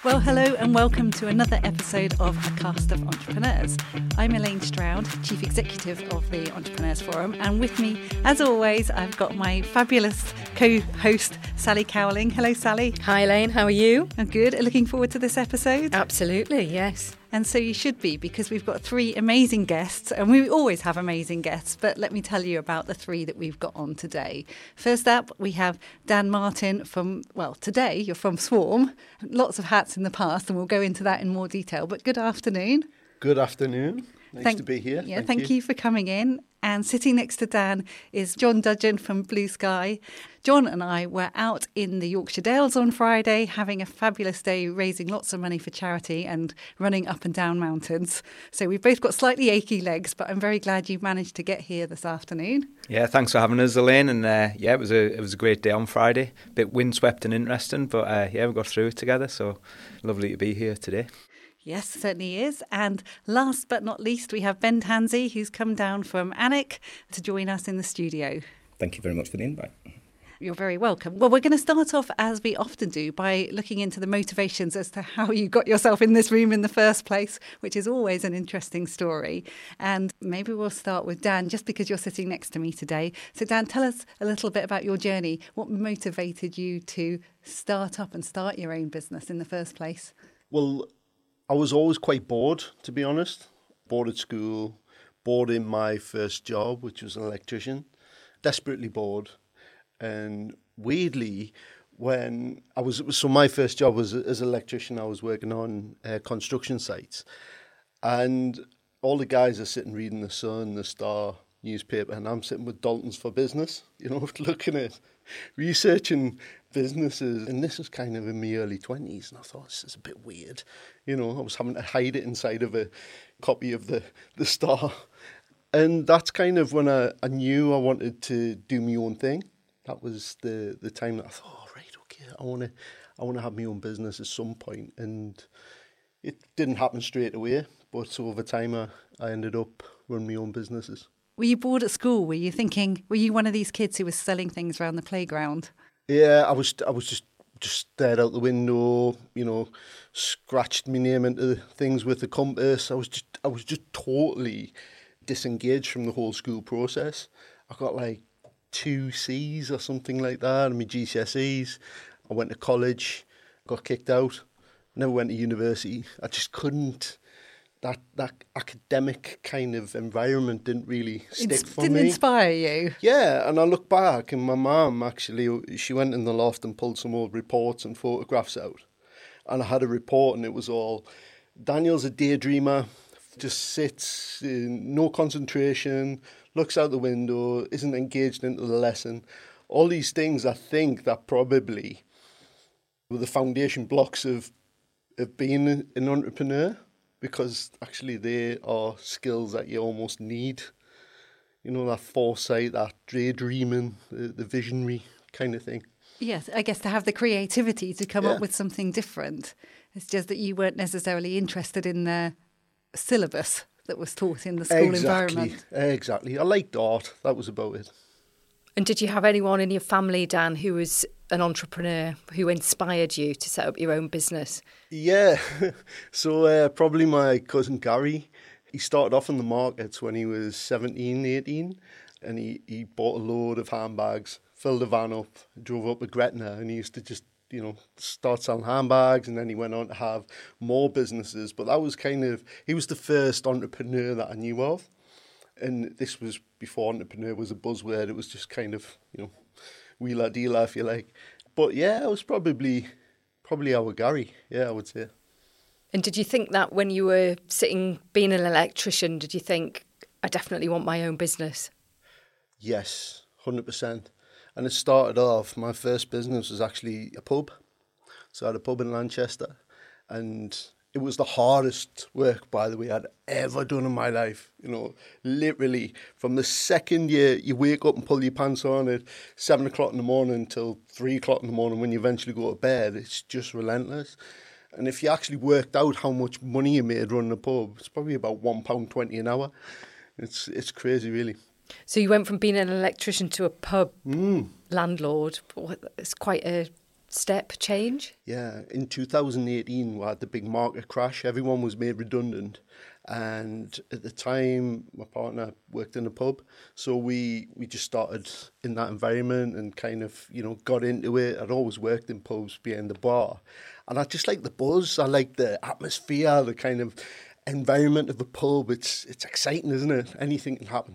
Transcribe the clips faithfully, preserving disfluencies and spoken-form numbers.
Well, hello and welcome to another episode of A Cast of Entrepreneurs. I'm Elaine Stroud, Chief Executive of the Entrepreneurs Forum, and with me, as always, I've got my fabulous co-host, Sally Cowling. Hello, Sally. Hi, Elaine. How are you? I'm good. Looking forward to this episode. Absolutely, yes. And so you should be, because we've got three amazing guests, and we always have amazing guests, but let me tell you about the three that we've got on today. First up, we have Dan Martin from, well, today you're from Swarm. Lots of hats in the past, and we'll go into that in more detail, but good afternoon. Good afternoon. Nice thank, to be here. Yeah, thank, thank you. you for coming in. And sitting next to Dan is John Dudgeon from Blue Sky. John and I were out in the Yorkshire Dales on Friday, having a fabulous day, raising lots of money for charity and running up and down mountains. So we've both got slightly achy legs, but I'm very glad you managed to get here this afternoon. Yeah, thanks for having us, Elaine. And uh, yeah, it was a it was a great day on Friday. A bit windswept and interesting, but uh, yeah, we got through it together. So lovely to be here today. Yes, certainly is. And last but not least, we have Ben Tansey, who's come down from Alnwick to join us in the studio. Thank you very much for the invite. You're very welcome. Well, we're going to start off, as we often do, by looking into the motivations as to how you got yourself in this room in the first place, which is always an interesting story. And maybe we'll start with Dan, just because you're sitting next to me today. So, Dan, tell us a little bit about your journey. What motivated you to start up and start your own business in the first place? Well, I was always quite bored, to be honest. Bored at school, bored in my first job, which was an electrician. Desperately bored. And weirdly, when I was, so my first job was as an electrician, I was working on uh, construction sites. And all the guys are sitting reading The Sun, The Star newspaper, and I'm sitting with Dalton's for Business, you know, looking at, researching businesses. And this was kind of in my early twenties, and I thought, this is a bit weird. You know, I was having to hide it inside of a copy of the, the Star. And that's kind of when I, I knew I wanted to do my own thing. That was the, the time that I thought, oh, right, okay, I want to I want to have my own business at some point. And it didn't happen straight away, but over time I, I ended up running my own businesses. Were you bored at school? Were you thinking, were you one of these kids who was selling things around the playground? Yeah, I was I was just, just stared out the window, you know, scratched my name into things with the compass. I was just I was just totally disengaged from the whole school process. I got like two C's or something like that in my G C S Es. I went to college, got kicked out, never went to university. I just couldn't. That that academic kind of environment didn't really stick It for didn't me. Didn't inspire you? Yeah, and I look back, and my mum actually, she went in the loft and pulled some old reports and photographs out. And I had a report, and it was all, Daniel's a daydreamer, just sits, in no concentration, looks out the window, isn't engaged into the lesson. All these things, I think, that probably were the foundation blocks of, of being an entrepreneur. Because actually they are skills that you almost need. You know, that foresight, that daydreaming, the, the visionary kind of thing. Yes, I guess to have the creativity to come yeah. up with something different. It's just that you weren't necessarily interested in the syllabus that was taught in the school exactly. environment. Exactly. I liked art. That was about it. And did you have anyone in your family, Dan, who was an entrepreneur, who inspired you to set up your own business? Yeah. so uh, probably my cousin Gary. He started off in the markets when he was seventeen, eighteen, and he, he bought a load of handbags, filled a van up, drove up to Gretna, and he used to just, you know, start selling handbags, and then he went on to have more businesses. But that was kind of, he was the first entrepreneur that I knew of. And this was before entrepreneur was a buzzword. It was just kind of, you know, wheeler dealer, if you like. But yeah, it was probably probably our Gary. Yeah, I would say. And did you think that when you were sitting, being an electrician, did you think, I definitely want my own business? Yes, one hundred percent. And it started off, my first business was actually a pub. So I had a pub in Lanchester. And it was the hardest work, by the way, I'd ever done in my life. You know, literally from the second year you wake up and pull your pants on at seven o'clock in the morning until three o'clock in the morning when you eventually go to bed, it's just relentless. And if you actually worked out how much money you made running a pub, it's probably about one pound twenty an hour. It's it's crazy, really. So you went from being an electrician to a pub Mm. landlord. It's quite a step change? Yeah, in two thousand eighteen, we had the big market crash. Everyone was made redundant. And at the time, my partner worked in a pub. So we, we just started in that environment and kind of, you know, got into it. I'd always worked in pubs behind the bar. And I just like the buzz. I like the atmosphere, the kind of environment of the pub. It's it's exciting, isn't it? Anything can happen.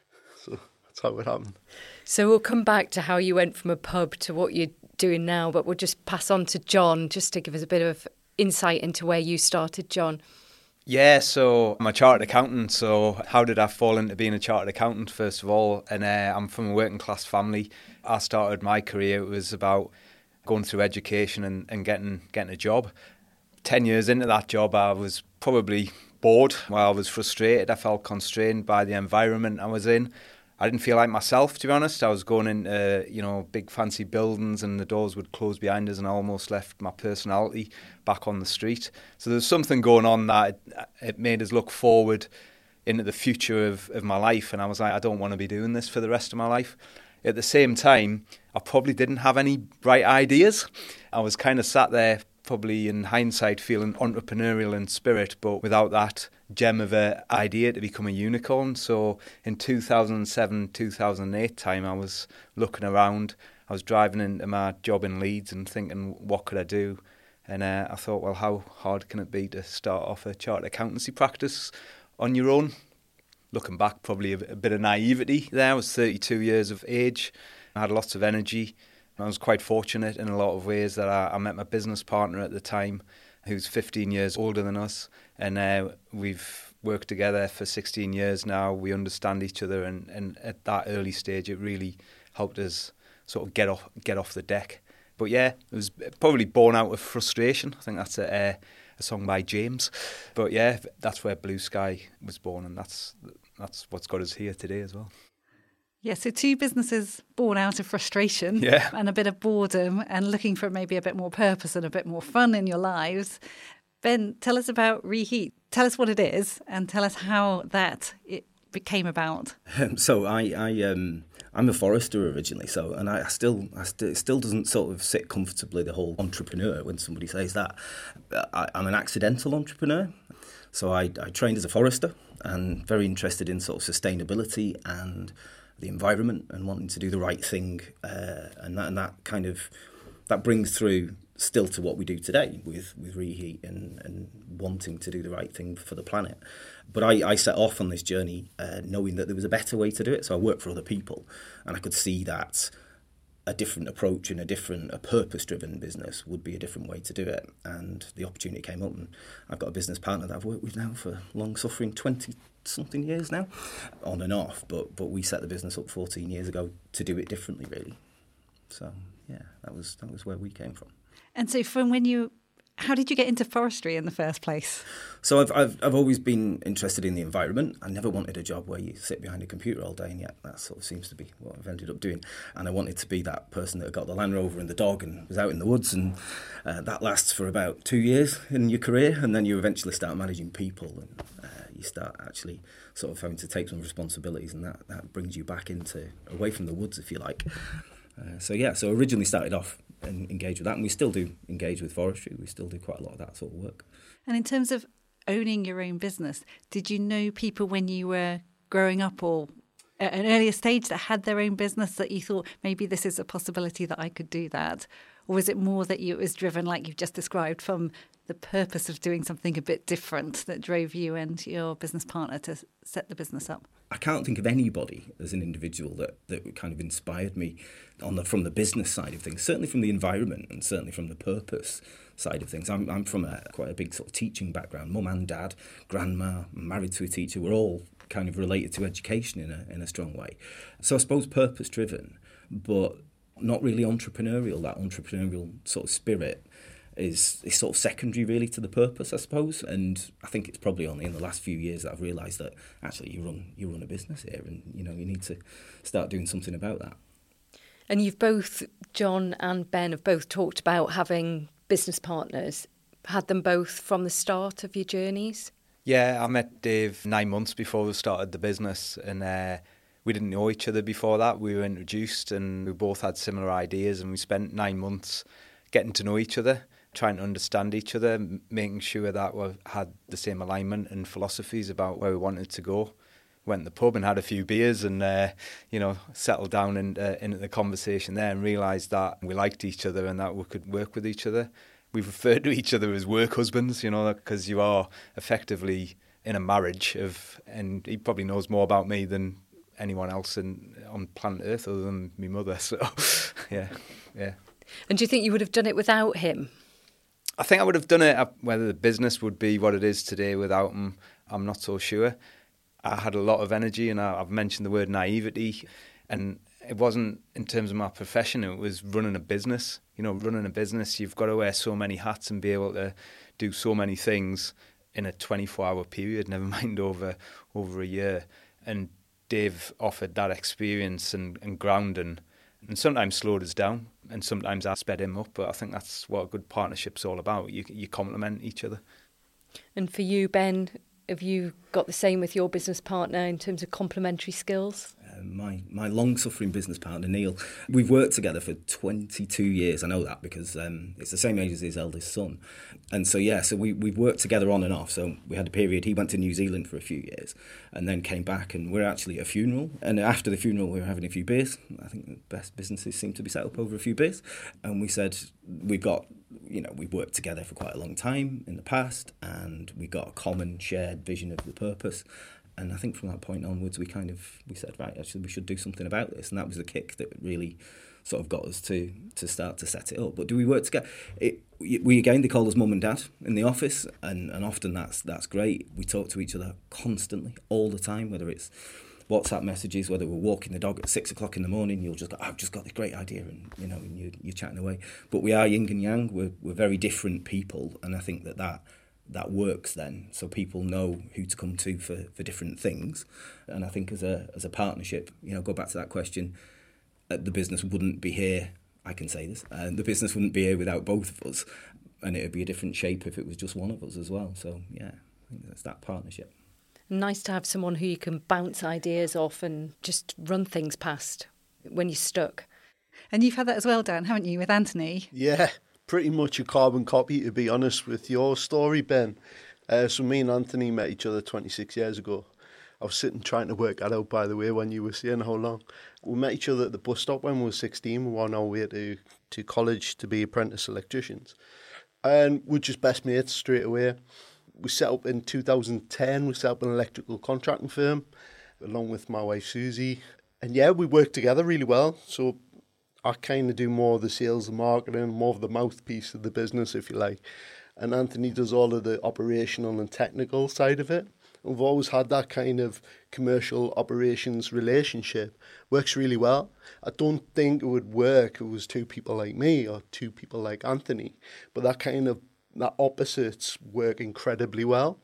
So that's how it happened. So we'll come back to how you went from a pub to what you're doing now, but we'll just pass on to John just to give us a bit of insight into where you started, John. Yeah, so I'm a chartered accountant. So how did I fall into being a chartered accountant, first of all? And uh, I'm from a working class family. I started my career, it was about going through education and, and getting getting a job. Ten years into that job, I was probably bored. Well, I was frustrated. I felt constrained by the environment I was in. I didn't feel like myself, to be honest. I was going into, you know, big fancy buildings and the doors would close behind us and I almost left my personality back on the street. So there's something going on that it, it made us look forward into the future of, of my life. And I was like, I don't want to be doing this for the rest of my life. At the same time, I probably didn't have any bright ideas. I was kind of sat there, probably in hindsight, feeling entrepreneurial in spirit, but without that gem of an idea to become a unicorn. So in two thousand seven, two thousand eight time, I was looking around. I was driving into my job in Leeds and thinking, what could I do? And uh, I thought, well, how hard can it be to start off a chartered accountancy practice on your own? Looking back, probably a, a bit of naivety there. I was thirty-two years of age. I had lots of energy. I was quite fortunate in a lot of ways that I, I met my business partner at the time, who's fifteen years older than us. And uh, we've worked together for sixteen years now. We understand each other. And, and at that early stage, it really helped us sort of get off, get off the deck. But yeah, it was probably born out of frustration. I think that's a... Uh, a song by James. But yeah, that's where Blue Sky was born, and that's that's what's got us here today as well. Yeah, so two businesses born out of frustration yeah. and a bit of boredom and looking for maybe a bit more purpose and a bit more fun in your lives. Ben, tell us about Reheat. Tell us what it is and tell us how that it came about. Um, so I, I, um, I'm a forester originally, so and I, I still, I st- it still doesn't sort of sit comfortably, the whole entrepreneur, when somebody says that. I, I'm an accidental entrepreneur, so I, I trained as a forester and very interested in sort of sustainability and the environment and wanting to do the right thing, uh, and that and that kind of that brings through still to what we do today with, with Reheat and, and wanting to do the right thing for the planet. But I, I set off on this journey uh, knowing that there was a better way to do it. So I worked for other people and I could see that a different approach and a different, a purpose-driven business would be a different way to do it. And the opportunity came up and I've got a business partner that I've worked with now for long-suffering twenty-something years now, on and off. But, but we set the business up fourteen years ago to do it differently, really. So, yeah, that was that was where we came from. And so from when you, how did you get into forestry in the first place? So I've, I've I've always been interested in the environment. I never wanted a job where you sit behind a computer all day, and yet that sort of seems to be what I've ended up doing. And I wanted to be that person that got the Land Rover and the dog and was out in the woods, and uh, that lasts for about two years in your career, and then you eventually start managing people, and uh, you start actually sort of having to take some responsibilities, and that, that brings you back into, away from the woods, if you like. Uh, so yeah, so originally started off and engaged with that, and we still do engage with forestry. We still do quite a lot of that sort of work. And in terms of owning your own business, did you know people when you were growing up or at an earlier stage that had their own business that you thought maybe this is a possibility that I could do that? Or was it more that you it was driven, like you've just described, from the purpose of doing something a bit different that drove you and your business partner to set the business up? I can't think of anybody as an individual that, that kind of inspired me on the from the business side of things, certainly from the environment and certainly from the purpose side of things. I'm I'm from a quite a big sort of teaching background. Mum and dad, grandma, married to a teacher, we're all kind of related to education in a in a strong way. So I suppose purpose driven, but not really entrepreneurial. That entrepreneurial sort of spirit is is sort of secondary really to the purpose, I suppose. And I think it's probably only in the last few years that I've realised that actually you run you run a business here, and you know you need to start doing something about that. And you've both, John and Ben, have both talked about having business partners. Had them both from the start of your journeys? Yeah, I met Dave nine months before we started the business, and uh, we didn't know each other before that. We were introduced and we both had similar ideas, and we spent nine months getting to know each other, trying to understand each other, m- making sure that we had the same alignment and philosophies about where we wanted to go. Went to the pub and had a few beers and, uh, you know, settled down in, uh, into the conversation there and realised that we liked each other and that we could work with each other. We've referred to each other as work husbands, you know, because you are effectively in a marriage of, and he probably knows more about me than anyone else in, on planet Earth other than my mother. So, yeah, yeah. And do you think you would have done it without him? I think I would have done it. Whether the business would be what it is today without him, I'm not so sure. I had a lot of energy, and I've mentioned the word naivety, and it wasn't in terms of my profession, it was running a business. You know, running a business, you've got to wear so many hats and be able to do so many things in a twenty-four hour period, never mind over over a year. And Dave offered that experience and, and grounding, and sometimes slowed us down, and sometimes I sped him up, but I think that's what a good partnership's all about. You, you complement each other. And for you, Ben, have you got the same with your business partner in terms of complementary skills? Uh, my my long-suffering business partner, Neil, we've worked together for twenty-two years. I know that because um, it's the same age as his eldest son. And so, yeah, so we, we've worked together on and off. So we had a period, he went to New Zealand for a few years and then came back, and we're actually at a funeral. And after the funeral, we were having a few beers. I think the best businesses seem to be set up over a few beers. And we said, we've got, you know, we've worked together for quite a long time in the past, and we got a common shared vision of the purpose. And I think from that point onwards, we kind of, we said, right, actually, we should do something about this. And that was the kick that really sort of got us to to start to set it up. But do we work together? It, we, again, they call us mum and dad in the office, and, and often that's that's great. We talk to each other constantly, all the time, whether it's WhatsApp messages, whether we're walking the dog at six o'clock in the morning, you'll just go, I've just got this great idea, and, you know, and you, you're chatting away. But we are yin and yang, we're, we're very different people, and I think that that that works then, so people know who to come to for, for different things. And I think as a as a partnership, you know, go back to that question, uh, the business wouldn't be here, I can say this, uh, the business wouldn't be here without both of us, and it would be a different shape if it was just one of us as well. So yeah, I think that's that partnership. Nice to have someone who you can bounce ideas off and just run things past when you're stuck. And you've had that as well, Dan, haven't you, with Anthony? Yeah, pretty much a carbon copy, to be honest with your story, Ben. Uh, so me and Anthony met each other twenty-six years ago. I was sitting trying to work that out, by the way, when you were saying how long. We met each other at the bus stop when we were sixteen. We were on our way to, to college to be apprentice electricians. And we're just best mates straight away. We set up in two thousand ten, we set up an electrical contracting firm, along with my wife Susie. And yeah, we worked together really well. So I kind of do more of the sales and marketing, more of the mouthpiece of the business, if you like. And Anthony does all of the operational and technical side of it. We've always had that kind of commercial operations relationship. Works really well. I don't think it would work if it was two people like me or two people like Anthony. But that kind of, that opposites work incredibly well.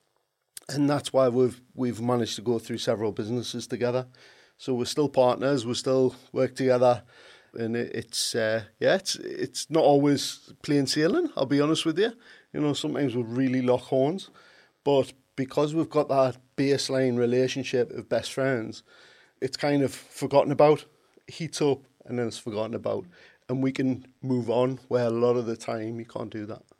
And that's why we've we've managed to go through several businesses together. So we're still partners, we still work together. And it, it's, uh, yeah, it's it's not always plain sailing, I'll be honest with you. You know, sometimes we really lock horns. But because we've got that baseline relationship of best friends, it's kind of forgotten about, heats up, and then it's forgotten about. And we can move on, where a lot of the time you can't do that.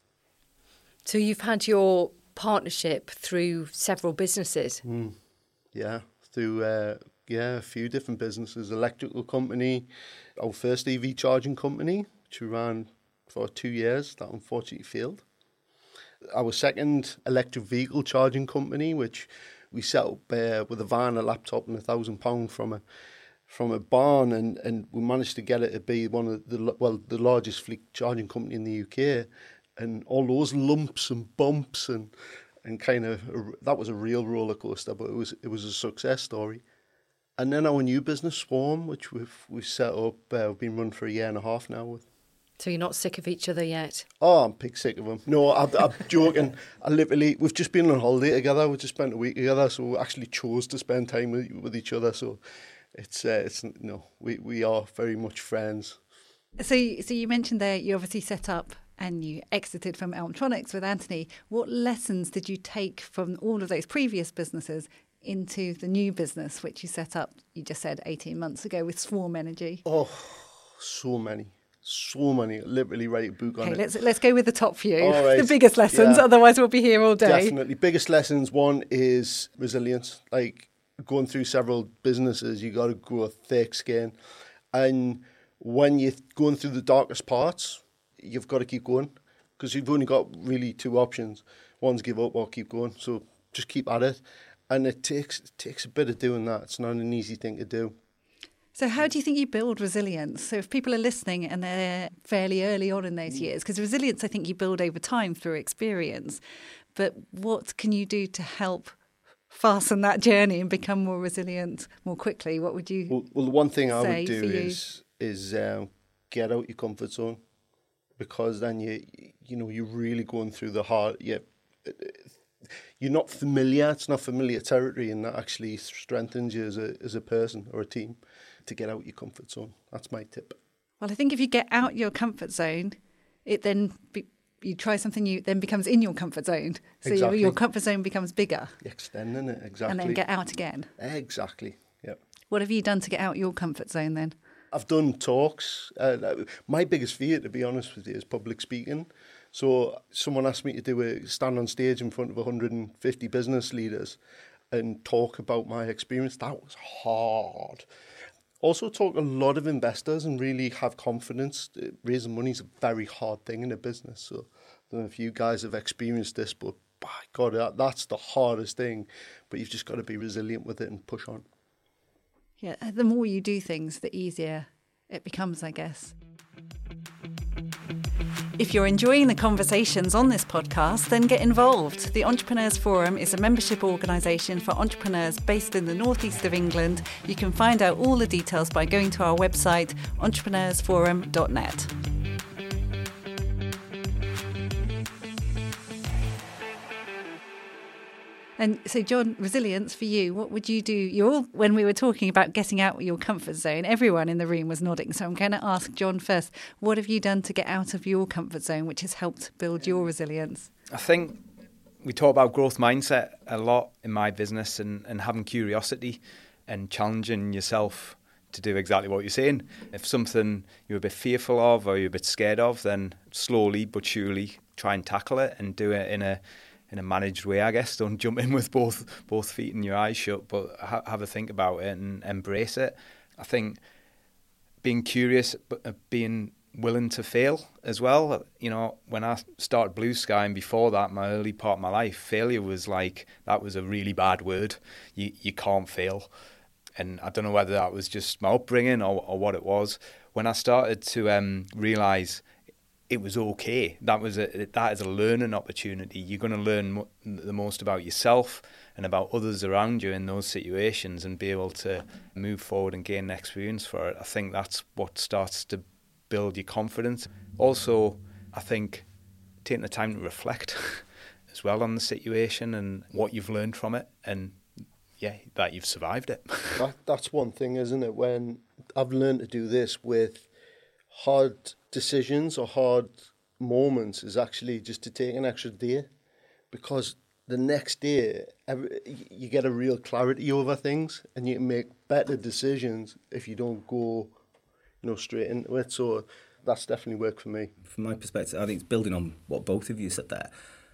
So you've had your partnership through several businesses? Mm, yeah, through... Uh, Yeah, a few different businesses. Electrical company, our first E V charging company, which we ran for two years, that unfortunately failed. Our second electric vehicle charging company, which we set up uh, with a van, a laptop and a thousand pound from a from a barn, and, and we managed to get it to be one of the well the largest fleet charging company in the U K, and all those lumps and bumps and and kind of that was a real roller coaster, but it was it was a success story. And then our new business, Swarm, which we've we've set up, uh, we've been run for a year and a half now. With. So you're not sick of each other yet? Oh, I'm pig sick of them. No, I'm, I'm joking. I literally, we've just been on holiday together. We just spent a week together, so we actually chose to spend time with, with each other. So it's uh, it's you know we we are very much friends. So so you mentioned there you obviously set up and you exited from Elmtronics with Anthony. What lessons did you take from all of those previous businesses into the new business, which you set up, you just said eighteen months ago, with Swarm Energy? Oh, so many. So many, literally write a book on Okay, it. let's let's go with the top few, All right. the biggest lessons. Yeah. Otherwise, we'll be here all day. Definitely. Biggest lessons, one is resilience. Like going through several businesses, you got to grow a thick skin. And when you're going through the darkest parts, you've got to keep going because you've only got really two options. One's give up or keep going. So just keep at it. And it takes it takes a bit of doing that. It's not an easy thing to do. So how do you think you build resilience? So if people are listening and they're fairly early on in those years, because resilience I think you build over time through experience, but what can you do to help fasten that journey and become more resilient more quickly? What would you Well, well the one thing I say would do for you? is is um, get out your comfort zone, because then you you know you're really going through the hard. Yeah, you're not familiar. It's not familiar territory, and that actually strengthens you as a as a person or a team to get out your comfort zone. That's my tip. Well, I think if you get out your comfort zone, it then be, you try something new, then becomes in your comfort zone. So Exactly. your, your comfort zone becomes bigger, Extending it, exactly. and then get out again. Exactly, yeah. What have you done to get out your comfort zone then? I've done talks. Uh, my biggest fear, to be honest with you, is public speaking. So someone asked me to do a stand on stage in front of one hundred fifty business leaders and talk about my experience. That was hard. Also talk to a lot of investors and really have confidence. Raising money is a very hard thing in a business. So I don't know if you guys have experienced this, but by God, that, that's the hardest thing. But you've just got to be resilient with it and push on. Yeah, the more you do things, the easier it becomes, I guess. If you're enjoying the conversations on this podcast, then get involved. The Entrepreneurs Forum is a membership organisation for entrepreneurs based in the northeast of England. You can find out all the details by going to our website, entrepreneurs forum dot net. And so, John, resilience for you, what would you do? You're all, when we were talking about getting out of your comfort zone, everyone in the room was nodding. So I'm going to ask John first, what have you done to get out of your comfort zone, which has helped build your resilience? I think we talk about growth mindset a lot in my business, and, and having curiosity and challenging yourself to do exactly what you're saying. If something you're a bit fearful of or you're a bit scared of, then slowly but surely try and tackle it and do it in a in a managed way, I guess. Don't jump in with both both feet and your eyes shut, but ha- have a think about it and embrace it. I think being curious, but being willing to fail as well. You know, when I started Blue Sky and before that, my early part of my life, failure was like, that was a really bad word. You you can't fail. And I don't know whether that was just my upbringing or, or what it was. When I started to um, realise it was okay, that was a, that is a learning opportunity. You're going to learn mo- the most about yourself and about others around you in those situations and be able to move forward and gain experience for it. I think that's what starts to build your confidence. Also, I think taking the time to reflect as well on the situation and what you've learned from it, and yeah, that you've survived it. that, that's one thing, isn't it? When I've learned to do this with hard decisions or hard moments, is actually just to take an extra day, because the next day every, you get a real clarity over things and you can make better decisions if you don't go, you know, straight into it. So that's definitely worked for me. From my perspective, I think it's building on what both of you said there.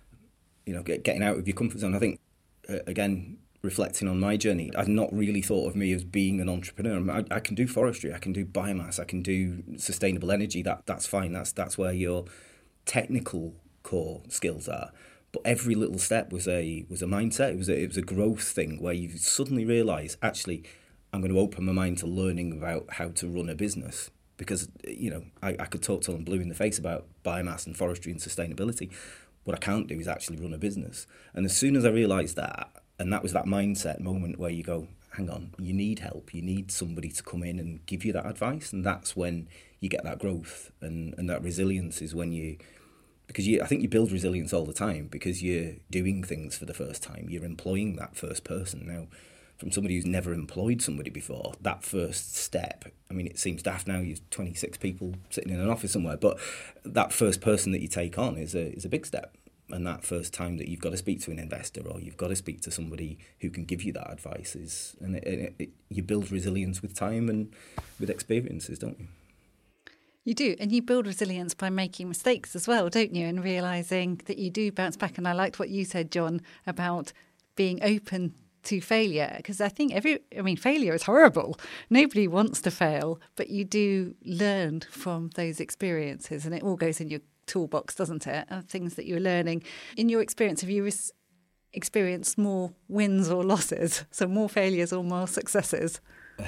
You know, get, getting out of your comfort zone. I think, uh, again, reflecting on my journey, I've not really thought of me as being an entrepreneur. I, I can do forestry, I can do biomass, I can do sustainable energy. That that's fine. That's that's where your technical core skills are. But every little step was a was a mindset. It was a, it was a growth thing where you suddenly realise, actually, I'm going to open my mind to learning about how to run a business. Because, you know, I, I could talk till I'm blue in the face about biomass and forestry and sustainability. What I can't do is actually run a business. And as soon as I realised that, and that was that mindset moment where you go, hang on, you need help. You need somebody to come in and give you that advice. And that's when you get that growth. And, and that resilience is when you... Because you, I think you build resilience all the time because you're doing things for the first time. You're employing that first person. Now, from somebody who's never employed somebody before, that first step, I mean, it seems daft now, you've twenty-six people sitting in an office somewhere, but that first person that you take on is a is a big step. And that first time that you've got to speak to an investor or you've got to speak to somebody who can give you that advice is, and it, it, it, you build resilience with time and with experiences, don't you? You do, and you build resilience by making mistakes as well, don't you? And realising that you do bounce back. And I liked what you said, John, about being open to failure, because I think every, I mean, failure is horrible. Nobody wants to fail, but you do learn from those experiences, and it all goes in your toolbox, doesn't it? Of things that you're learning. In your experience, have you res- experienced more wins or losses? So more failures or more successes?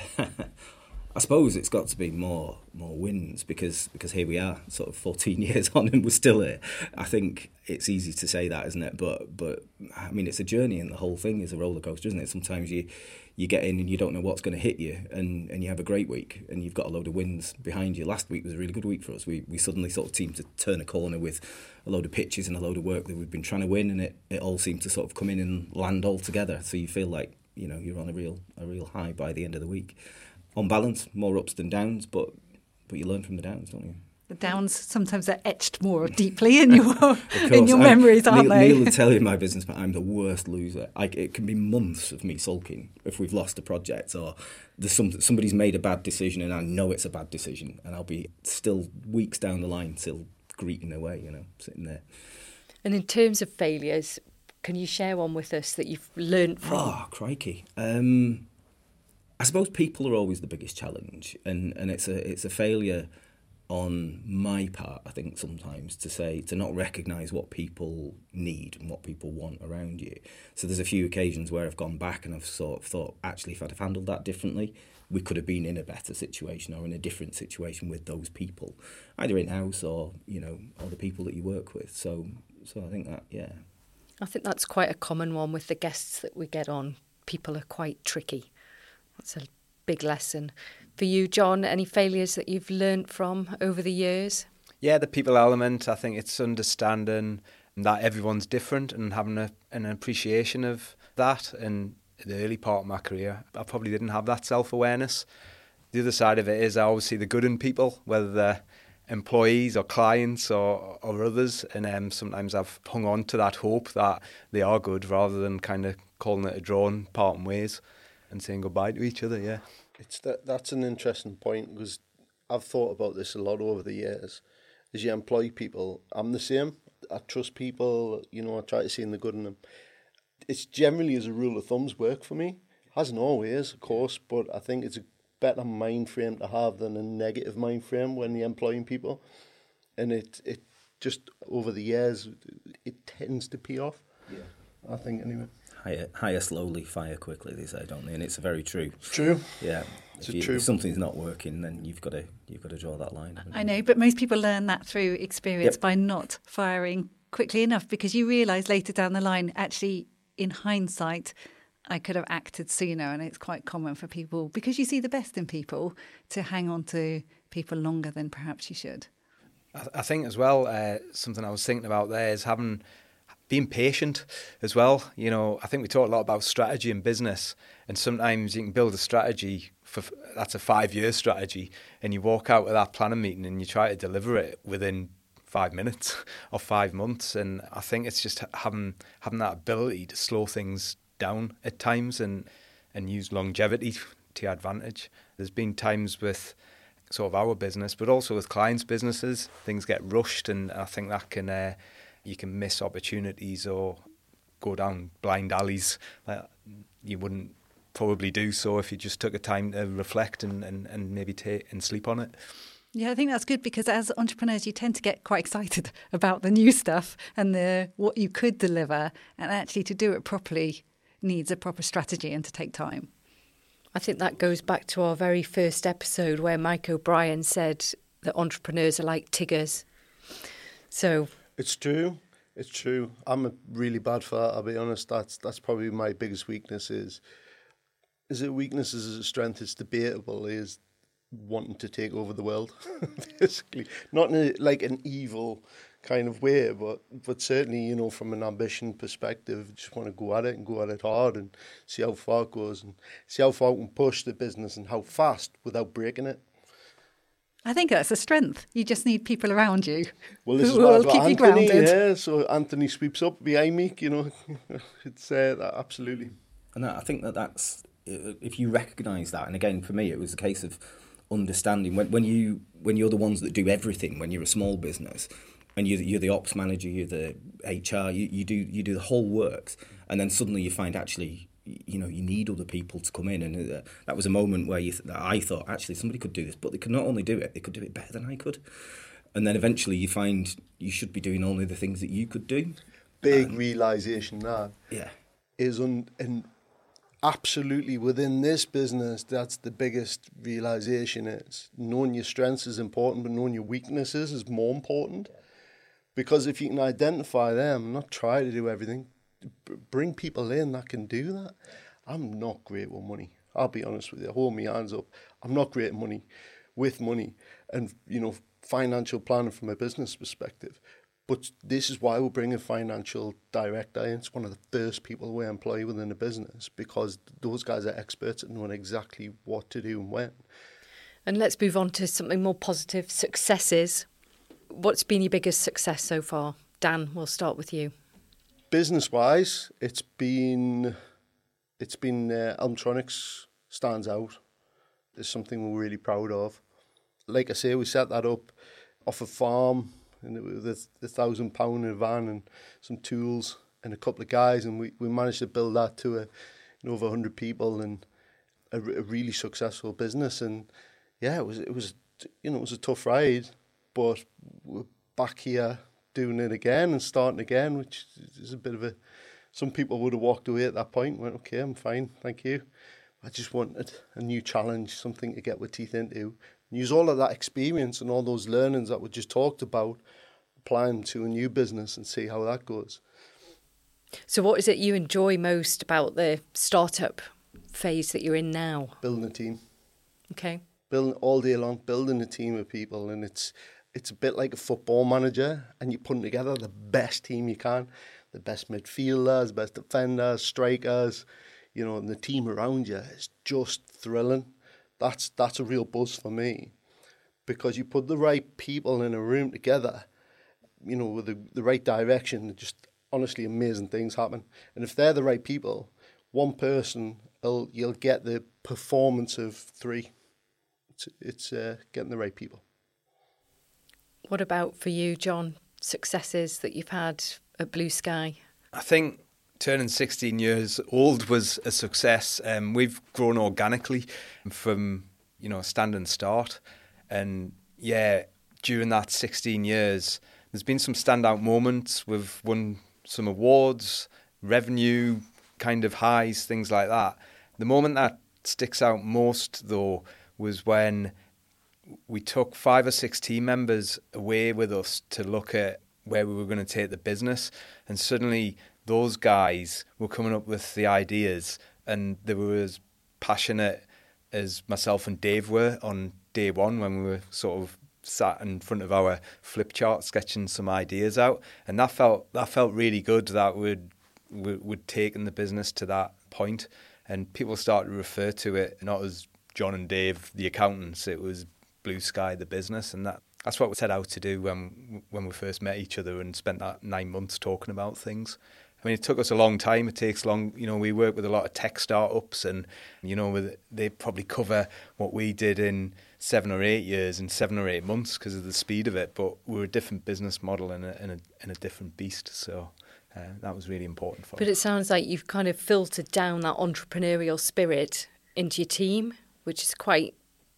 I suppose it's got to be more more wins because because here we are, sort of fourteen years on, and we're still here. I think it's easy to say that, isn't it? But but I mean, it's a journey, and the whole thing is a roller coaster, isn't it? Sometimes you you get in and you don't know what's going to hit you, and, and you have a great week, and you've got a load of wins behind you. Last week was a really good week for us. We we suddenly sort of seemed to turn a corner with a load of pitches and a load of work that we've been trying to win, and it, it all seemed to sort of come in and land all together. So you feel like, you know, you're on a real a real high by the end of the week. On balance, more ups than downs, but but you learn from the downs, don't you? The downs sometimes are etched more deeply in your in your memories, I, aren't Neil, they? Neil would tell you, my business, but I'm the worst loser. I, it can be months of me sulking if we've lost a project, or there's some, somebody's made a bad decision and I know it's a bad decision, and I'll be still weeks down the line still greeting away, you know, sitting there. And in terms of failures, can you share one with us that you've learnt from? Oh, crikey. Um, I suppose people are always the biggest challenge, and, and it's a it's a failure on my part, I think, sometimes to say, to not recognise what people need and what people want around you. So there's a few occasions where I've gone back and I've sort of thought, actually, if I'd have handled that differently, we could have been in a better situation or in a different situation with those people, either in-house or, you know, or the people that you work with. So, so I think that, yeah. I think that's quite a common one with the guests that we get on. People are quite tricky. That's a big lesson. For you, John, any failures that you've learnt from over the years? Yeah, the people element. I think it's understanding that everyone's different and having a, an appreciation of that. And the early part of my career, I probably didn't have that self-awareness. The other side of it is I always see the good in people, whether they're employees or clients or, or others. And um, sometimes I've hung on to that hope that they are good rather than kind of calling it a draw and parting ways and saying goodbye to each other, yeah. It's that that's an interesting point, because I've thought about this a lot over the years. As you employ people, I'm the same. I trust people, you know, I try to see the good in them. It's generally, as a rule of thumbs, work for me. Hasn't always, of course, but I think it's a better mind frame to have than a negative mind frame when you're employing people. And it it just, over the years, it tends to pay off. Yeah. I think, anyway. Hire, hire slowly, fire quickly, they say, don't they? And it's very true. It's true. Yeah. It's if, you, true. if something's not working, then you've got to you've got to draw that line. I know, but most people learn that through experience Yep. by not firing quickly enough, because you realise later down the line, actually, in hindsight, I could have acted sooner. And it's quite common for people, because you see the best in people, to hang on to people longer than perhaps you should. I, I think as well, uh, something I was thinking about there is having... being patient as well. You know, I think we talk a lot about strategy in business, and sometimes you can build a strategy for that's a five-year strategy, and you walk out of that planning meeting and you try to deliver it within five minutes or five months. And I think it's just having having that ability to slow things down at times and and use longevity to your advantage. There's been times with sort of our business, but also with clients' businesses, things get rushed, and I think that can. Uh, You can miss opportunities or go down blind alleys that you wouldn't probably do so if you just took a time to reflect and, and, and maybe take and sleep on it. Yeah, I think that's good, because as entrepreneurs, you tend to get quite excited about the new stuff and the what you could deliver. And actually, to do it properly needs a proper strategy and to take time. I think that goes back to our very first episode where Mike O'Brien said that entrepreneurs are like tigers. So... It's true. It's true. I'm a really bad for that, I'll be honest. That's that's probably my biggest weakness. Is is it a weakness? Is it a strength? It's debatable. Is wanting to take over the world, basically. Not in a, like an evil kind of way, but but certainly, you know, from an ambition perspective, just want to go at it and go at it hard and see how far it goes and see how far we can push the business and how fast without breaking it. I think that's a strength. You just need people around you Well, this who is what will I've got keep Anthony, you grounded. yeah, so Anthony sweeps up behind me, you know. It's uh, that, absolutely. And I think that that's, if you recognise that, and again, for me, it was a case of understanding. When, when, you, when you're the ones that do everything, when you're a small business, and you're, you're the ops manager, you're the H R, you, you do you do the whole works, and then suddenly you find actually, you know, you need other people to come in, and uh, that was a moment where you th- that I thought actually somebody could do this, but they could not only do it, they could do it better than I could, and then eventually you find you should be doing only the things that you could do. Big um, realisation that yeah is un- and absolutely within this business, that's the biggest realisation is knowing your strengths is important, but knowing your weaknesses is more important. Because if you can identify them, not try to do everything, b- bring people in that can do that. I'm not great with money. I'll be honest with you. Hold my hands up. I'm not great at money, with money, and you know, financial planning from a business perspective. But this is why we're bringing a financial director in. It's one of the first people we employ within the business because those guys are experts at knowing exactly what to do and when. And let's move on to something more positive, successes. What's been your biggest success so far? Dan, we'll start with you. Business-wise, it's been it's been uh, Elmtronics stands out. It's something we're really proud of. Like I say, we set that up off a farm, and it was a, a thousand pound in a van and some tools and a couple of guys, and we, we managed to build that to a you know, over a hundred people and a, a really successful business. And yeah, it was it was you know it was a tough ride. But we're back here doing it again and starting again, which is a bit of a... Some people would have walked away at that point and went, okay, I'm fine, thank you. I just wanted a new challenge, something to get my teeth into. And use all of that experience and all those learnings that we just talked about, applying to a new business and see how that goes. So what is it you enjoy most about the startup phase that you're in now? Building a team. Okay. Building all day long, building a team of people, and it's it's a bit like a football manager, and you're putting together the best team you can, the best midfielders, best defenders, strikers, you know, and the team around you is just thrilling. That's that's a real buzz for me, because you put the right people in a room together, you know, with the, the right direction, just honestly amazing things happen. And if they're the right people, one person, will, you'll get the performance of three. It's, it's uh, getting the right people. What about for you, John? Successes that you've had at Blue Sky? I think turning sixteen years old was a success. Um, we've grown organically from, you know, a standing start. And yeah, during that sixteen years, there's been some standout moments. We've won some awards, revenue kind of highs, things like that. The moment that sticks out most, though, was when we took five or six team members away with us to look at where we were going to take the business. And suddenly those guys were coming up with the ideas, and they were as passionate as myself and Dave were on day one when we were sort of sat in front of our flip chart sketching some ideas out. And that felt that felt really good that we'd, we'd taken the business to that point. And people started to refer to it not as John and Dave, the accountants, it was Blue Sky, the business, and that that's what we set out to do when when we first met each other and spent that nine months talking about things. I mean, it took us a long time. It takes long, you know, we work with a lot of tech startups, and, you know, with, they probably cover what we did in seven or eight years in seven or eight months because of the speed of it. But we're a different business model and a, and a, and a different beast. So uh, that was really important for us. But it sounds like you've kind of filtered down that entrepreneurial spirit into your team, which is quite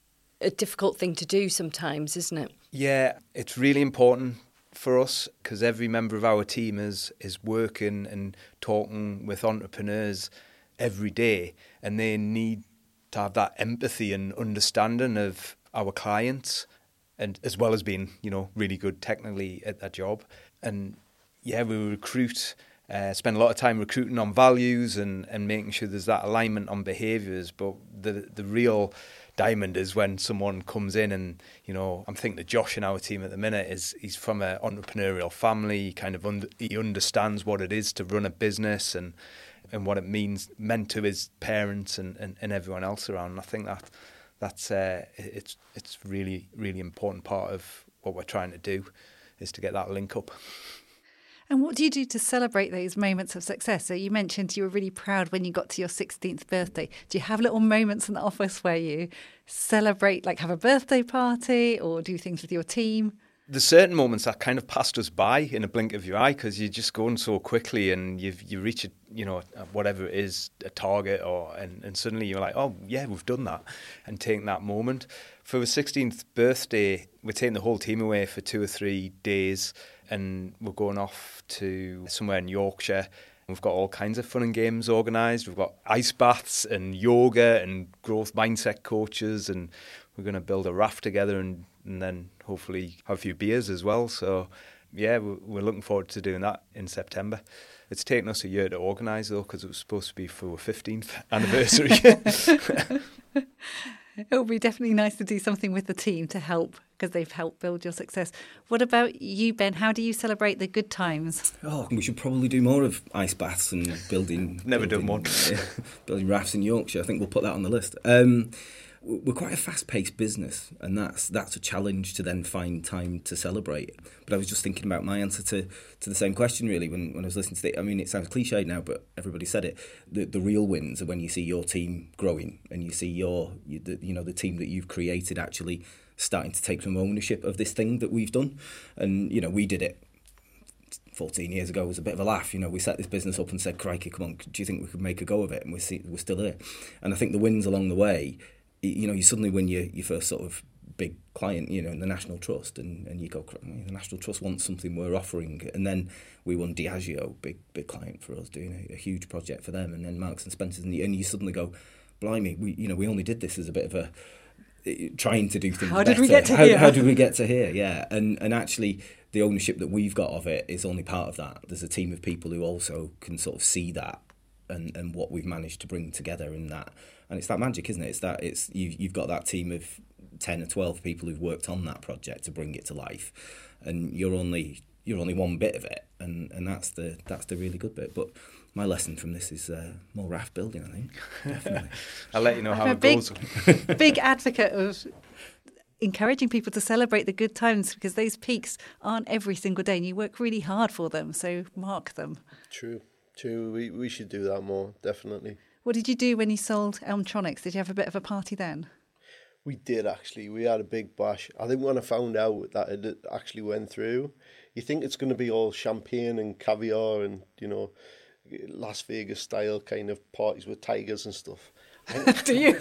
a difficult thing to do sometimes, isn't it? Yeah, it's really important for us because every member of our team is is working and talking with entrepreneurs every day, and they need to have that empathy and understanding of our clients, and as well as being, you know, really good technically at their job. And yeah, we recruit, uh, spend a lot of time recruiting on values and, and making sure there's that alignment on behaviours. But the the real diamond is when someone comes in and, you know, I'm thinking of Josh in our team at the minute, is he's from an entrepreneurial family. He kind of under, he understands what it is to run a business and and what it means meant to his parents and, and, and everyone else around. And I think that that's uh, it's it's really really important part of what we're trying to do, is to get that link up. And what do you do to celebrate those moments of success? So you mentioned you were really proud when you got to your sixteenth birthday. Do you have little moments in the office where you celebrate, like have a birthday party or do things with your team? There's certain moments that kind of passed us by in a blink of your eye because you're just going so quickly and you've you reach a, you know, whatever it is, a target, or and, and suddenly you're like, oh yeah, we've done that, and taking that moment. For the sixteenth birthday, we're taking the whole team away for two or three days and we're going off to somewhere in Yorkshire. We've got all kinds of fun and games organised. We've got ice baths and yoga and growth mindset coaches, and we're going to build a raft together and, and then hopefully have a few beers as well. So, yeah, we're, we're looking forward to doing that in September. It's taken us a year to organise, though, because it was supposed to be for our fifteenth anniversary. It would be definitely nice to do something with the team to help, because they've helped build your success. What about you, Ben? How do you celebrate the good times? Oh, we should probably do more of ice baths and building... Never building, done one. Yeah, building rafts in Yorkshire. I think we'll put that on the list. Um, we're quite a fast-paced business, and that's that's a challenge to then find time to celebrate. But I was just thinking about my answer to, to the same question, really, when, when I was listening to it. I mean, it sounds cliched now, but everybody said it. The, the real wins are when you see your team growing and you see your, you, the, you know, the team that you've created actually starting to take some ownership of this thing that we've done. And, you know, we did it fourteen years ago. It was a bit of a laugh. You know, we set this business up and said, crikey, come on, do you think we could make a go of it? And we're, see, we're still here. And I think the wins along the way, you know, you suddenly win your, your first sort of big client, you know, in the National Trust, and, and you go, the National Trust wants something we're offering. And then we won Diageo, big big client for us, doing a, a huge project for them, and then Marks and Spencer's, and you, and you suddenly go, blimey, we you know we only did this as a bit of a trying to do things how better. Did we get to how, here? how did we get to here? Yeah, and and actually the ownership that we've got of it is only part of that. There's a team of people who also can sort of see that and, and what we've managed to bring together in that. And it's that magic, isn't it? It's that it's you, you've got that team of ten or twelve people who've worked on that project to bring it to life, and you're only you're only one bit of it, and, and that's the that's the really good bit. But my lesson from this is uh, more raft building, I think. Definitely. I'll let you know how I'm a it big, goes. big advocate of encouraging people to celebrate the good times, because those peaks aren't every single day and you work really hard for them, so mark them. True, true. We we should do that more, definitely. What did you do when you sold Elmtronics? Did you have a bit of a party then? We did, actually. We had a big bash. I think when I found out that it actually went through, you think it's going to be all champagne and caviar and, you know, Las Vegas style kind of parties with tigers and stuff. Do you?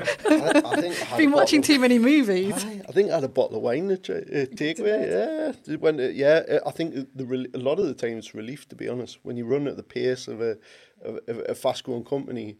I, I think I had Been watching bottle, too many movies. I, I think I had a bottle of wine to try, uh, take away. Yeah, when uh, yeah, I think the a lot of the time it's relief, to be honest. When you run at the pace of a of a fast growing company,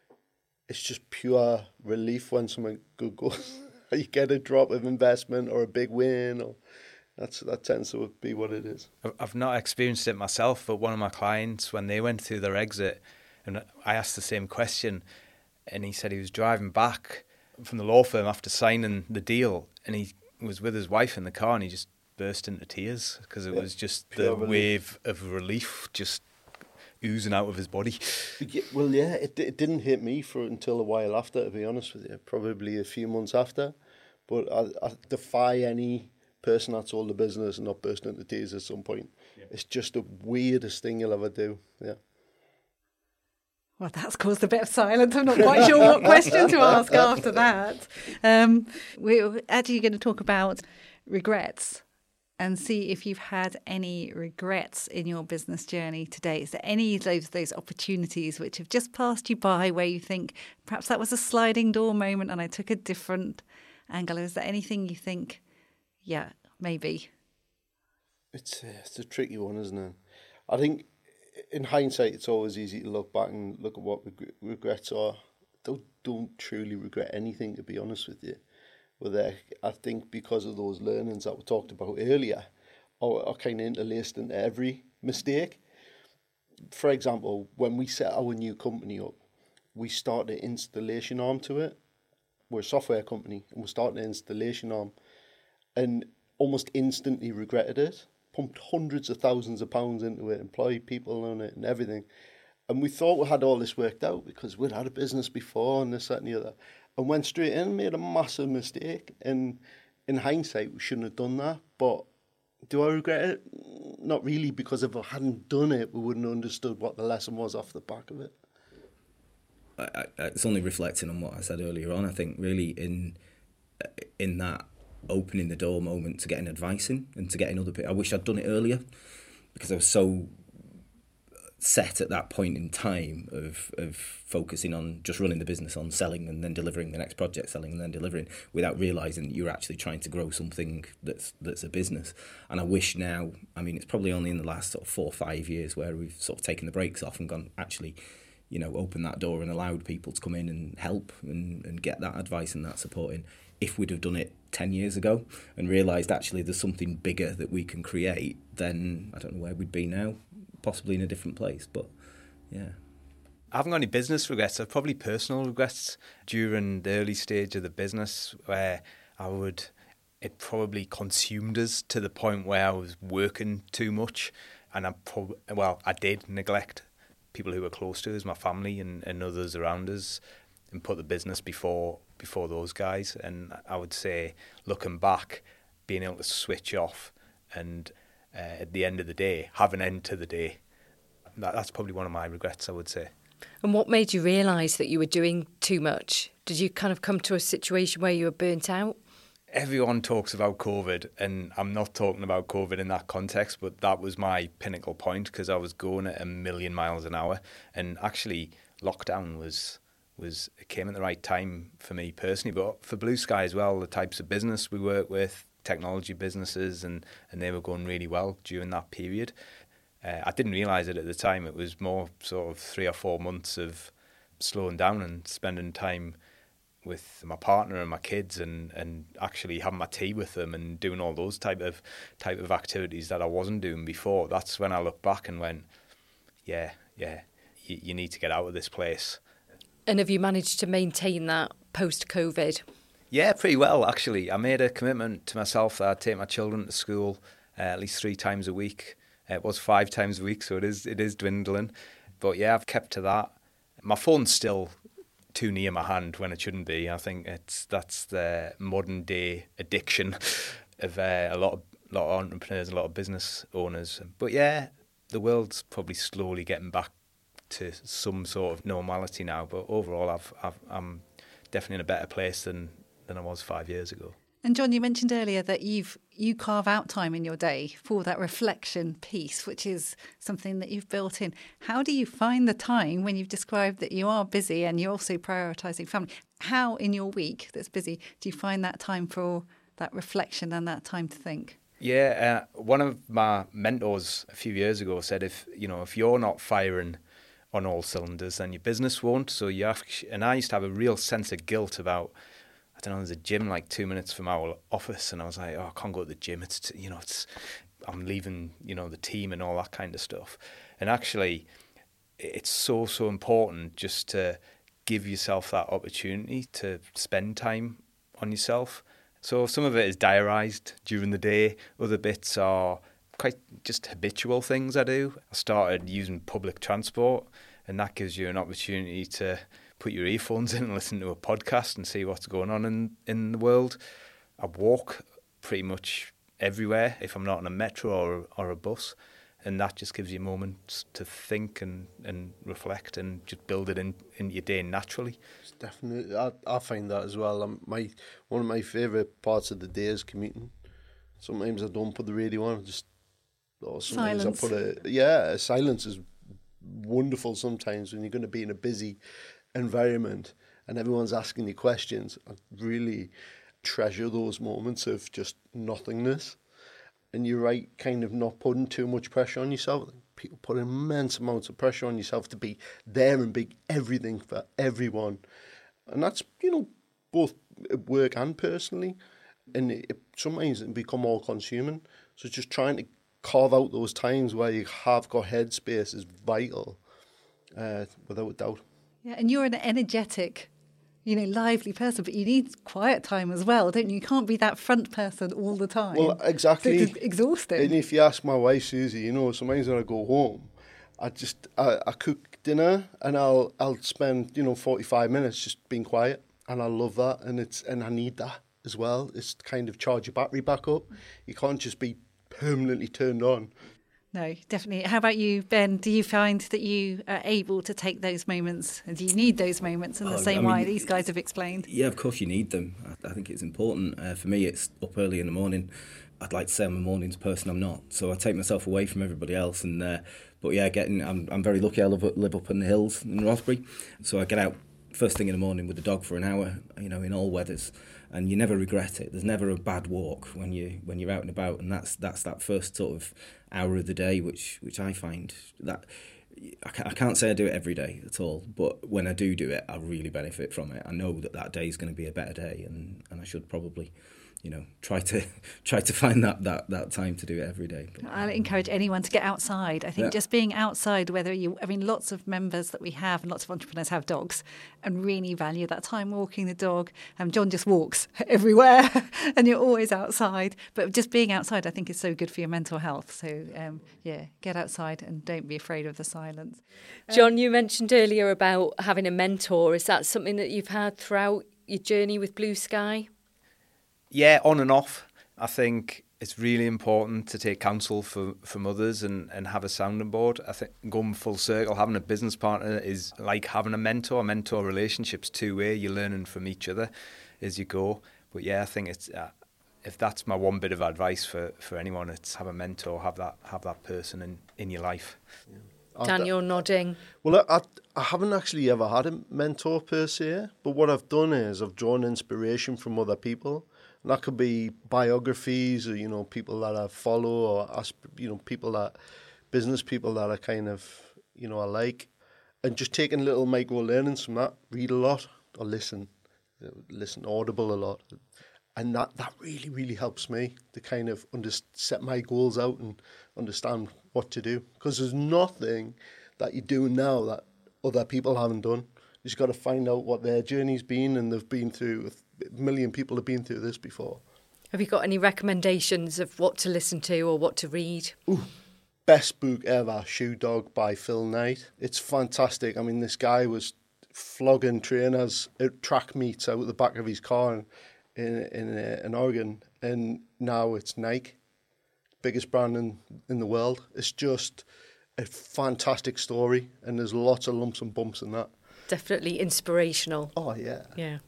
it's just pure relief when something good goes. You get a drop of investment or a big win, or that's that tends to be what it is. I've not experienced it myself, but one of my clients, when they went through their exit, and I asked the same question, and he said he was driving back from the law firm after signing the deal, and he was with his wife in the car, and he just burst into tears because it yeah, was just the relief. Wave of relief just oozing out of his body. Yeah, well, yeah, it it didn't hit me for until a while after, to be honest with you, probably a few months after. But I, I defy any person that's sold the business and not burst into tears at some point. Yeah. It's just the weirdest thing you'll ever do. Yeah. Well, that's caused a bit of silence. I'm not quite sure what question to ask after that. Um, we're actually going to talk about regrets and see if you've had any regrets in your business journey today. Is there any of those, those opportunities which have just passed you by where you think perhaps that was a sliding door moment and I took a different angle? Is there anything you think, yeah, maybe? It's, uh, it's a tricky one, isn't it? I think in hindsight, it's always easy to look back and look at what reg- regrets are. Don't, don't truly regret anything, to be honest with you. But uh, I think because of those learnings that we talked about earlier are, are kind of interlaced into every mistake. For example, when we set our new company up, we started an installation arm to it. We're a software company and we're starting an installation arm, and almost instantly regretted it. Pumped hundreds of thousands of pounds into it, employed people on it and everything. And we thought we had all this worked out because we'd had a business before and this, that and the other. And went straight in and made a massive mistake. And in hindsight, we shouldn't have done that. But Do I regret it? Not really, because if I hadn't done it, we wouldn't have understood what the lesson was off the back of it. I, I, it's only reflecting on what I said earlier on. I think really in in that opening the door moment to getting advice in and to getting other people. I wish I'd done it earlier, because I was so set at that point in time of of focusing on just running the business, on selling and then delivering the next project, selling and then delivering, without realising that you're actually trying to grow something that's that's a business. And I wish now, I mean, it's probably only in the last sort of four or five years where we've sort of taken the brakes off and gone, actually, you know, open that door and allowed people to come in and help and, and get that advice and that support in. If we'd have done it ten years ago and realised actually there's something bigger that we can create, then I don't know where we'd be now. Possibly in a different place, but yeah. I haven't got any business regrets. I've probably personal regrets during the early stage of the business, where I would, it probably consumed us to the point where I was working too much, and I probably, well, I did neglect people who were close to us, my family and, and others around us, and put the business before before those guys. And I would say, looking back, being able to switch off and Uh, at the end of the day, have an end to the day. That, that's probably one of my regrets, I would say. And what made you realise that you were doing too much? Did you kind of come to a situation where you were burnt out? Everyone talks about COVID, and I'm not talking about COVID in that context, but that was my pinnacle point, because I was going at a million miles an hour. And actually, lockdown was was it came at the right time for me personally, but for Blue Sky as well, the types of business we work with, technology businesses, and, and they were going really well during that period. Uh, I didn't realise it at the time. It was more sort of three or four months of slowing down and spending time with my partner and my kids, and, and actually having my tea with them and doing all those type of type of activities that I wasn't doing before. That's when I looked back and went, yeah, yeah, you, you need to get out of this place. And have you managed to maintain that post-COVID? Yeah, pretty well, actually. I made a commitment to myself that I'd take my children to school uh, at least three times a week. Uh, it was five times a week, so it is it is dwindling. But yeah, I've kept to that. My phone's still too near my hand when it shouldn't be. I think it's that's the modern day addiction of uh, a lot of lot of entrepreneurs, a lot of business owners. But yeah, the world's probably slowly getting back to some sort of normality now. But overall, I've, I've I'm definitely in a better place than. than I was five years ago. And John, you mentioned earlier that you've you carve out time in your day for that reflection piece, which is something that you've built in. How do you find the time when you've described that you are busy and you're also prioritising family? How in your week that's busy do you find that time for that reflection and that time to think? Yeah, uh, one of my mentors a few years ago said, if you know if you're not firing on all cylinders, then your business won't. So you have, and I used to have a real sense of guilt about, I don't know, there's a gym like two minutes from our office, and I was like, oh, I can't go to the gym. It's, you know, it's, I'm leaving, you know, the team and all that kind of stuff. And actually, it's so, so important just to give yourself that opportunity to spend time on yourself. So some of it is diarised during the day. Other bits are quite just habitual things I do. I started using public transport, and that gives you an opportunity to put your earphones in and listen to a podcast and see what's going on in, in the world. I walk pretty much everywhere if I'm not on a metro or, or a bus, and that just gives you moments to think and, and reflect and just build it in, into your day naturally. It's definitely, I, I find that as well. I'm, my One of my favourite parts of the day is commuting. Sometimes I don't put the radio on, I just or sometimes silence. I put a yeah. Silence is wonderful sometimes when you're going to be in a busy environment and everyone's asking you questions. I really treasure those moments of just nothingness. And you're right, kind of not putting too much pressure on yourself. People put immense amounts of pressure on yourself to be there and be everything for everyone. And that's, you know, both at work and personally. And it, it sometimes it can become all consuming. So just trying to carve out those times where you have got headspace is vital, uh, without a doubt. Yeah, and you're an energetic, you know, lively person, but you need quiet time as well, don't you? You can't be that front person all the time. Well, exactly. It's exhausting. And if you ask my wife, Susie, you know, sometimes when I go home, I just, I, I cook dinner and I'll I'll spend, you know, forty-five minutes just being quiet, and I love that, and it's and I need that as well. It's to kind of charge your battery back up. You can't just be permanently turned on. No, definitely. How about you, Ben? Do you find that you are able to take those moments, and do you need those moments in the Oh, same I mean, way these guys have explained? Yeah, of course you need them. I, I think it's important. Uh, for me, it's up early in the morning. I'd like to say I'm a mornings person. I'm not, so I take myself away from everybody else. And uh, but yeah, getting I'm I'm very lucky. I live live up in the hills in Rothbury, so I get out first thing in the morning with the dog for an hour. You know, in all weathers, and you never regret it. There's never a bad walk when you when you're out and about, and that's that's that first sort of hour of the day, which which I find that. I can't say I do it every day at all, but when I do do it, I really benefit from it. I know that that day is going to be a better day, and, and I should probably, you know, try to try to find that, that, that time to do it every day. But, I'll encourage anyone to get outside. I think Yeah. just being outside, whether you, I mean, lots of members that we have and lots of entrepreneurs have dogs and really value that time walking the dog. Um, John just walks everywhere and you're always outside. But just being outside, I think, is so good for your mental health. So, um, yeah, get outside and don't be afraid of the silence. John, you mentioned earlier about having a mentor. Is that something that you've had throughout your journey with Blue Sky? Yeah, on and off. I think it's really important to take counsel for, from others and, and have a sounding board. I think going full circle, having a business partner is like having a mentor. A mentor relationship's two-way. You're learning from each other as you go. But yeah, I think it's uh, if that's my one bit of advice for, for anyone, it's have a mentor, have that have that person in, in your life. Yeah. Daniel nodding. Well, I, I haven't actually ever had a mentor per se, but what I've done is I've drawn inspiration from other people. And that could be biographies or, you know, people that I follow or, you know, people that, business people that I kind of, you know, I like. And just taking little micro learnings from that, read a lot or listen, listen audible a lot. And that, that really, really helps me to kind of under, set my goals out and understand what to do. Because there's nothing that you're doing now that other people haven't done. You just got to find out what their journey's been, and they've been through, a million people have been through this before. Have you got any recommendations of what to listen to or what to read? Ooh, best book ever, Shoe Dog by Phil Knight. It's fantastic. I mean, this guy was flogging trainers at track meets out the back of his car in in, in, uh, in Oregon, and now it's Nike, biggest brand in, in the world. It's just a fantastic story, and there's lots of lumps and bumps in that. Definitely inspirational. Oh, yeah. Yeah.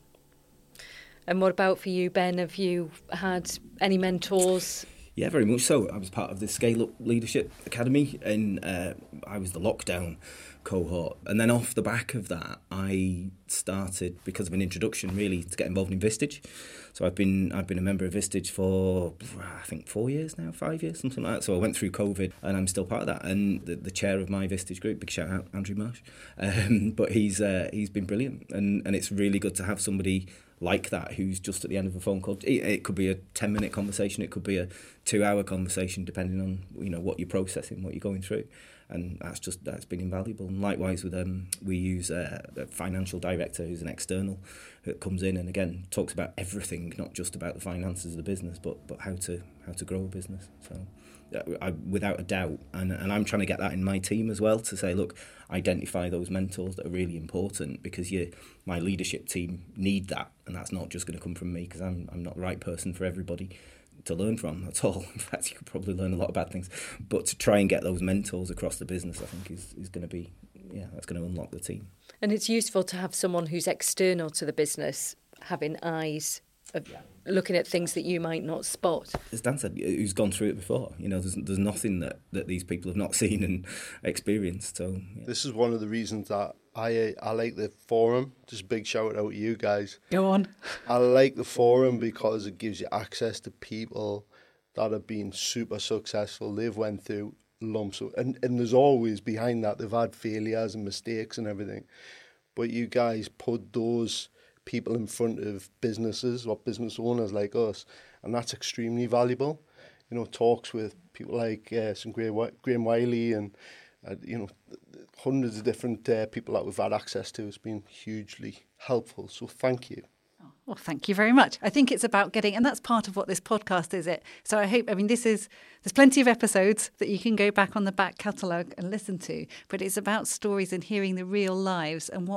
And what about for you, Ben? Have you had any mentors? Yeah, very much so. I was part of the Scale Up Leadership Academy, and uh, I was the lockdown cohort. And then off the back of that, I started, because of an introduction, really, to get involved in Vistage. So I've been I've been a member of Vistage for, I think, four years now, five years, something like that. So I went through COVID, and I'm still part of that. And the, the chair of my Vistage group, big shout out, Andrew Marsh. Um, but he's uh, he's been brilliant, and and it's really good to have somebody like that who's just at the end of a phone call. It, it could be a ten minute conversation, it could be a two hour conversation, depending on, you know, what you're processing, what you're going through, and that's just that's been invaluable. And likewise with um we use uh, a financial director who's an external that comes in and again talks about everything, not just about the finances of the business, but but how to how to grow a business. So I, without a doubt, and and I'm trying to get that in my team as well, to say, look, identify those mentors that are really important, because you, my leadership team need that, and that's not just going to come from me, because I'm I'm not the right person for everybody to learn from at all. In fact, you could probably learn a lot of bad things, but to try and get those mentors across the business, I think is is going to be, yeah, that's going to unlock the team. And it's useful to have someone who's external to the business, having eyes of looking at things that you might not spot. As Dan said, who's gone through it before. You know, there's there's nothing that, that these people have not seen and experienced. So yeah. This is one of the reasons that I I like the forum. Just a big shout out to you guys. Go on. I like the forum because it gives you access to people that have been super successful. They've went through lumps of, and, and there's always behind that, they've had failures and mistakes and everything. But you guys put those people in front of businesses or business owners like us, and that's extremely valuable. You know, talks with people like uh, some Graham Wiley and uh, you know, hundreds of different uh, people that we've had access to has been hugely helpful. So thank you. Well, thank you very much. I think it's about getting, and that's part of what this podcast is, it. So I hope, I mean, this is, there's plenty of episodes that you can go back on the back catalogue and listen to, but it's about stories and hearing the real lives and what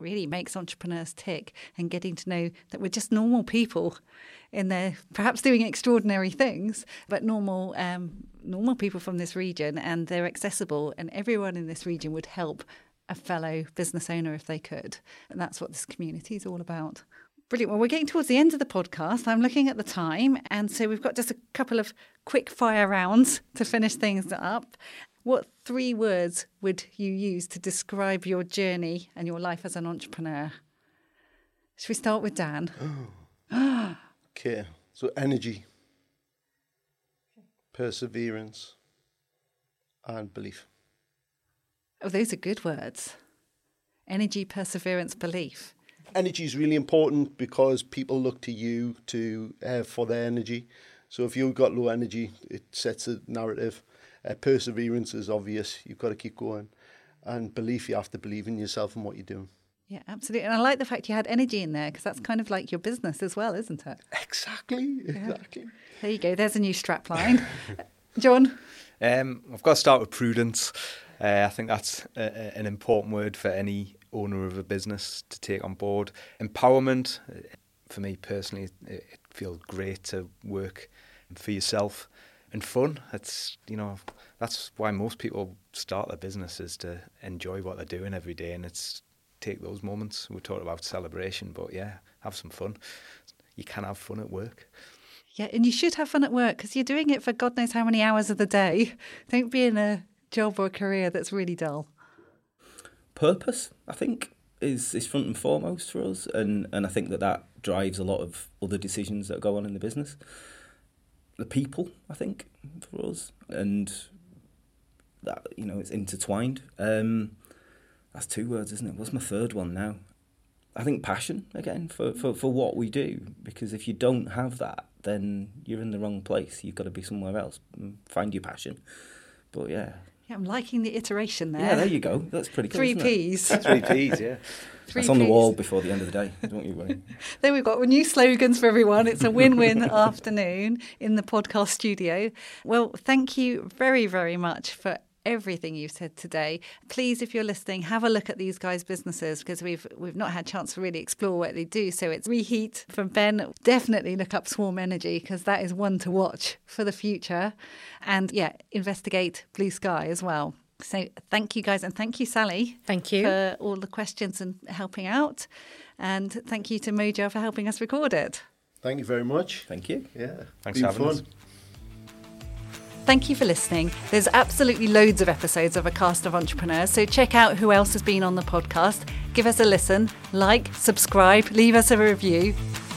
really makes entrepreneurs tick, and getting to know that we're just normal people in there, perhaps doing extraordinary things, but normal um, normal people from this region, and they're accessible, and everyone in this region would help a fellow business owner if they could. And that's what this community is all about. Brilliant. Well, we're getting towards the end of the podcast. I'm looking at the time, and so we've got just a couple of quick fire rounds to finish things up. What three words would you use to describe your journey and your life as an entrepreneur? Should we start with Dan? Okay, so energy, perseverance, and belief. Oh, those are good words. Energy, perseverance, belief. Energy is really important because people look to you to uh, for their energy. So if you've got low energy, it sets a narrative. Uh, perseverance is obvious. You've got to keep going. And belief, you have to believe in yourself and what you're doing. Yeah, absolutely. And I like the fact you had energy in there, because that's kind of like your business as well, isn't it? Exactly, exactly. Yeah. There you go. There's a new strapline. John? Um, I've got to start with prudence. Uh, I think that's a, a, an important word for any owner of a business to take on board. Empowerment, for me personally, it, it feels great to work for yourself. And fun, it's, you know, that's why most people start their business, is to enjoy what they're doing every day, and it's take those moments. We talked about celebration, but yeah, have some fun. You can have fun at work. Yeah, and you should have fun at work, because you're doing it for God knows how many hours of the day. Don't be in a job or a career that's really dull. Purpose, I think, is, is front and foremost for us, and, and I think that that drives a lot of other decisions that go on in the business. The people, I think, for us, and that, you know, it's intertwined. Um, that's two words, isn't it? What's my third one now? I think passion, again, for, for, for what we do, because if you don't have that, then you're in the wrong place. You've got to be somewhere else. Find your passion. But yeah. Yeah, I'm liking the iteration there. Yeah, there you go. That's pretty cool. Three isn't P's. It? Three P's, yeah. Three That's on the Ps. wall before the end of the day. Don't you worry. There we've got new slogans for everyone. It's a win-win afternoon in the podcast studio. Well, thank you very, very much for everything you've said today. Please, if you're listening, have a look at these guys' businesses, because we've we've not had a chance to really explore what they do. So it's Reheat from Ben. Definitely look up Swarm Energy, because that is one to watch for the future. And yeah, investigate Blue Sky as well. So thank you guys, and thank you, Sally. Thank you. For all the questions and helping out. And thank you to Mojo for helping us record it. Thank you very much. Thank you. Yeah. Thanks been for having fun. us. Thank you for listening. There's absolutely loads of episodes of A Cast of Entrepreneurs, so check out who else has been on the podcast. Give us a listen, like, subscribe, leave us a review.